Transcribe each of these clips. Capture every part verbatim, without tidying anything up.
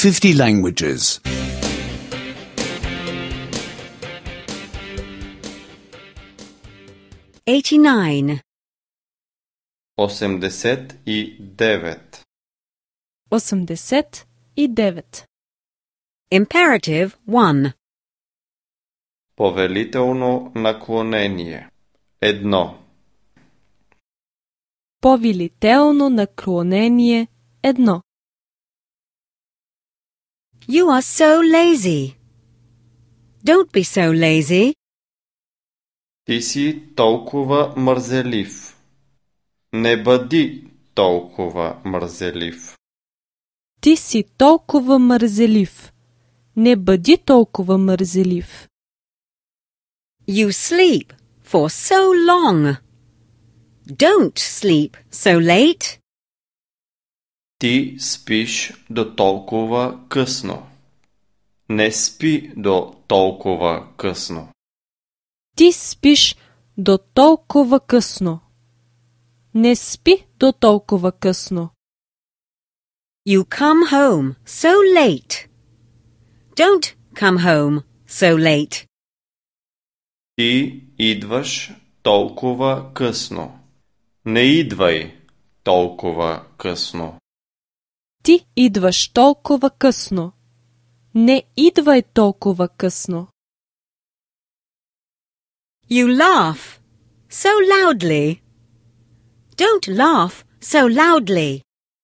fifty languages. eighty-nine. осемдесет и девет. осемдесет и девет. Imperative one. Повелително наклонение. Едно. Повелително наклонение едно. You are so lazy. Don't be so lazy. Ти си толкова мързелив. Не бъди толкова мързелив. Ти си толкова мързелив. Не бъди толкова мързелив. You sleep for so long. Don't sleep so late. Ти спиш до толкова късно. Не спи до толкова късно. Ти спиш до толкова късно. Не спи до толкова късно. You come home so late. Don't come home so late. Ти идваш толкова късно. Не идвай толкова късно. Ти идваш толкова късно. Не идвай толкова късно. You laugh so loudly. Don't laugh so loudly.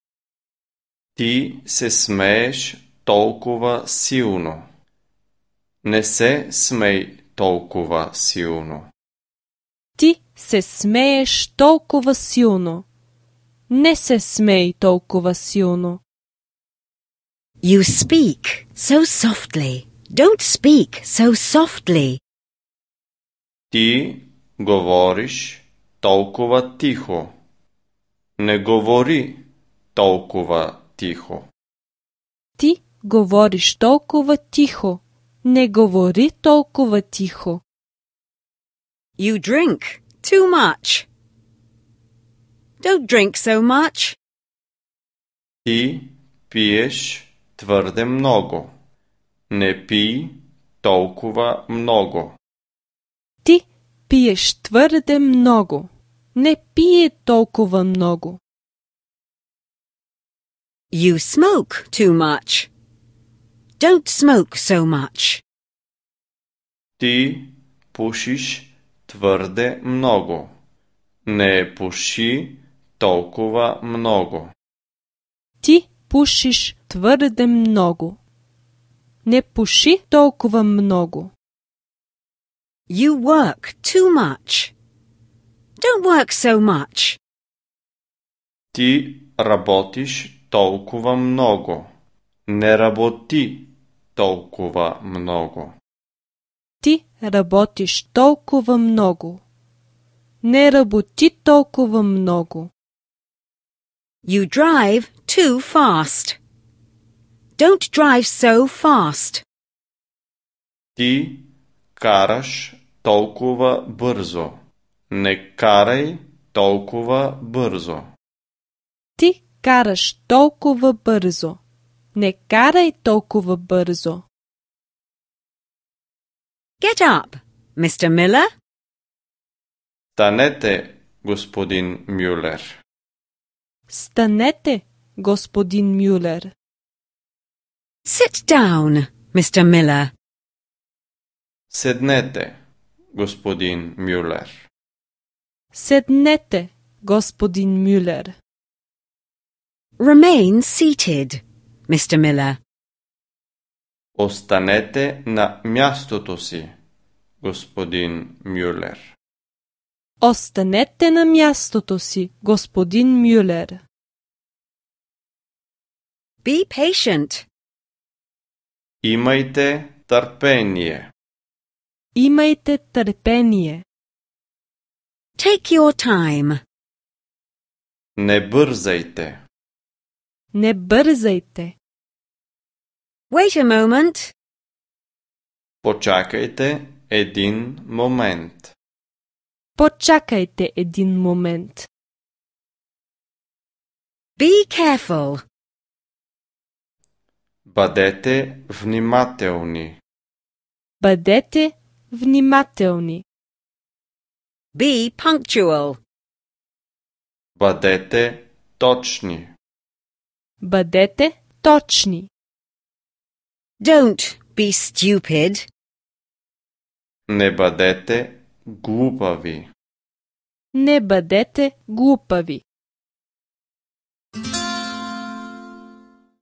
Ти се смееш толкова силно. Не се смей толкова силно. Ти се смееш толкова силно. Не се смей толкова силно. You speak so softly. Don't speak so softly. Ти говориш толкова тихо. Не говори толкова тихо. Ти говориш толкова тихо. Не говори толкова тихо. You drink too much. Don't drink so much. Ти пиеш твърде много. Не пий толкова много. Ти пиеш твърде много. Не пие толкова много. You smoke too much. Don't smoke so much. Ти пушиш твърде много. Не пуши толкова много. Ти пушиш твърде много. Не пуши толкова много. You work too much. Don't work so much. Ти работиш толкова много. Не работи толкова много. Ти работиш толкова много. Не работи толкова много. You drive too fast. Don't drive so fast. Ти караш толкова бързо. Не карай толкова бързо. Ти караш толкова бързо. Не карай толкова бързо. Get up, Mister Miller. Станете, господин Мюлер. Станете, господин Мюлер. Sit down, Mister Miller. Седнете, господин Мюлер. Седнете, господин Мюлер. Remain seated, Mister Miller. Останете на мястото си, господин Мюлер. Останете на мястото си, господин Мюлер. Be patient. Имайте търпение. Имайте търпение. Take your time. Не бързайте. Не бързайте. Wait a moment. Почакайте един момент. Почакайте един момент. Be careful. Бъдете внимателни. Бъдете внимателни. Be punctual. Бъдете точни. Бъдете точни. Don't be stupid. Не бъдете глупави. Не бъдете глупави.